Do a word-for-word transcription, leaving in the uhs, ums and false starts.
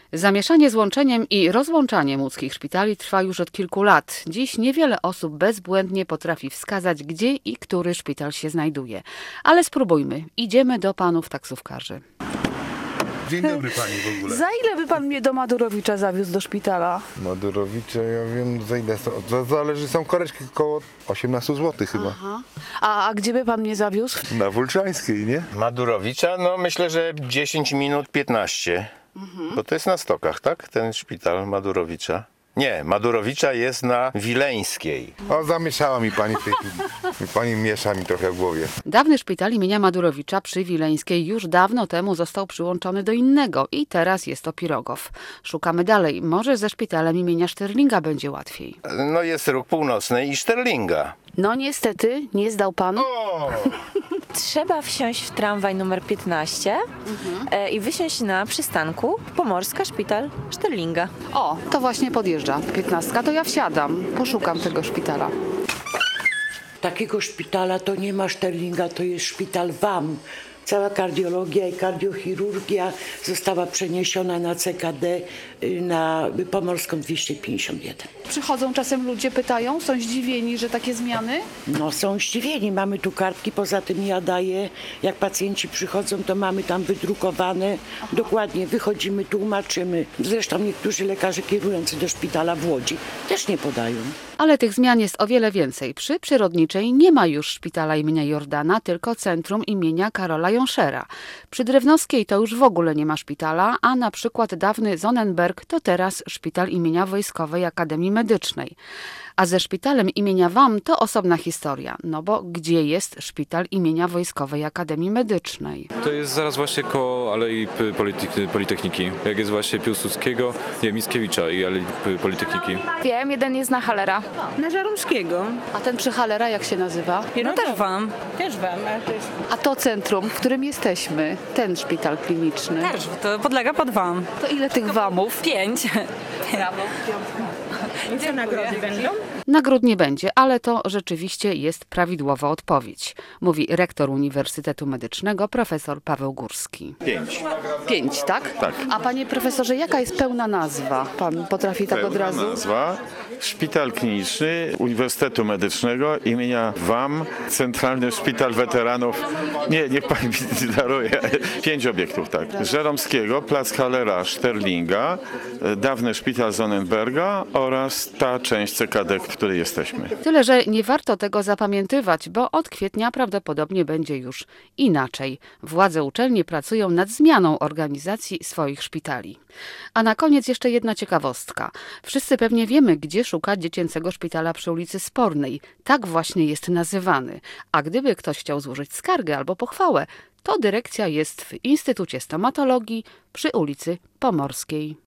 Zamieszanie z łączeniem i rozłączaniem łódzkich szpitali trwa już od kilku lat. Dziś niewiele osób bezbłędnie potrafi wskazać, gdzie i który szpital się znajduje. Ale spróbujmy. Idziemy do panów taksówkarzy. Dzień dobry pani w ogóle. Za ile by pan mnie do Madurowicza zawiózł do szpitala? Madurowicza, ja wiem za ile są. To zależy, są koreczki około osiemnaście złotych chyba. Aha. A, a gdzie by pan mnie zawiózł? Na Wólczańskiej, nie? Madurowicza, no myślę, że dziesięć minut, piętnaście. Mhm. Bo to jest na Stokach, tak? Ten szpital Madurowicza. Nie, Madurowicza jest na Wileńskiej. O, zamieszała mi pani w tej chwili. Pani miesza mi trochę w głowie. Dawny szpital imienia Madurowicza przy Wileńskiej już dawno temu został przyłączony do innego i teraz jest to Pirogow. Szukamy dalej. Może ze szpitalem imienia Szterlinga będzie łatwiej. No jest Róg Północny i Szterlinga. No niestety, nie zdał pan. O! Trzeba wsiąść w tramwaj numer piętnaście mhm. e, i wysiąść na przystanku Pomorska Szpital Szterlinga. O, to właśnie podjeżdża piętnastka, to ja wsiadam. Poszukam tego szpitala. Takiego szpitala to nie ma Szterlinga, to jest szpital W A M. Cała kardiologia i kardiochirurgia została przeniesiona na C K D na Pomorską dwieście pięćdziesiąt jeden. Przychodzą czasem ludzie, pytają, są zdziwieni, że takie zmiany? No są zdziwieni, mamy tu kartki, poza tym ja daję, jak pacjenci przychodzą, to mamy tam wydrukowane, Aha. dokładnie wychodzimy, tłumaczymy. Zresztą niektórzy lekarze kierujący do szpitala w Łodzi też nie podają. Ale tych zmian jest o wiele więcej. Przy Przyrodniczej nie ma już szpitala imienia Jordana, tylko centrum imienia Karola Jonszera. Przy Drewnowskiej to już w ogóle nie ma szpitala, a na przykład dawny Sonnenberg to teraz szpital imienia Wojskowej Akademii Medycznej. A ze szpitalem imienia W A M to osobna historia, no bo gdzie jest szpital imienia Wojskowej Akademii Medycznej? To jest zaraz właśnie koło Alei Politechniki, jak jest właśnie Piłsudskiego, nie, Mickiewicza i Alei Politechniki. Wiem, jeden jest na Halera. Na Żaromskiego. A ten przy Halera jak się nazywa? No też W A M. Też W A M. Ale to jest... A to centrum, w którym jesteśmy, ten szpital kliniczny. Też, to podlega pod W A M. To ile tych W A M-ów? Pięć. Brawo. I co nagrody będą? Nagród nie będzie, ale to rzeczywiście jest prawidłowa odpowiedź, mówi rektor Uniwersytetu Medycznego profesor Paweł Górski. Pięć. Pięć, tak? Tak. A panie profesorze, jaka jest pełna nazwa? Pan potrafi tak od razu? Nazwa Szpital Kliniczny Uniwersytetu Medycznego imienia W A M, Centralny Szpital Weteranów. Nie, niech pani mi daruje. Pięć obiektów, tak. Żeromskiego, Plac Halera Szterlinga, dawny Szpital Sonnenberga oraz ta część C K D, w której jesteśmy. Tyle, że nie warto tego zapamiętywać, bo od kwietnia prawdopodobnie będzie już inaczej. Władze uczelni pracują nad zmianą organizacji swoich szpitali. A na koniec jeszcze jedna ciekawostka. Wszyscy pewnie wiemy, gdzie szukać dziecięcego szpitala przy ulicy Spornej. Tak właśnie jest nazywany. A gdyby ktoś chciał złożyć skargę albo pochwałę, to dyrekcja jest w Instytucie Stomatologii przy ulicy Pomorskiej.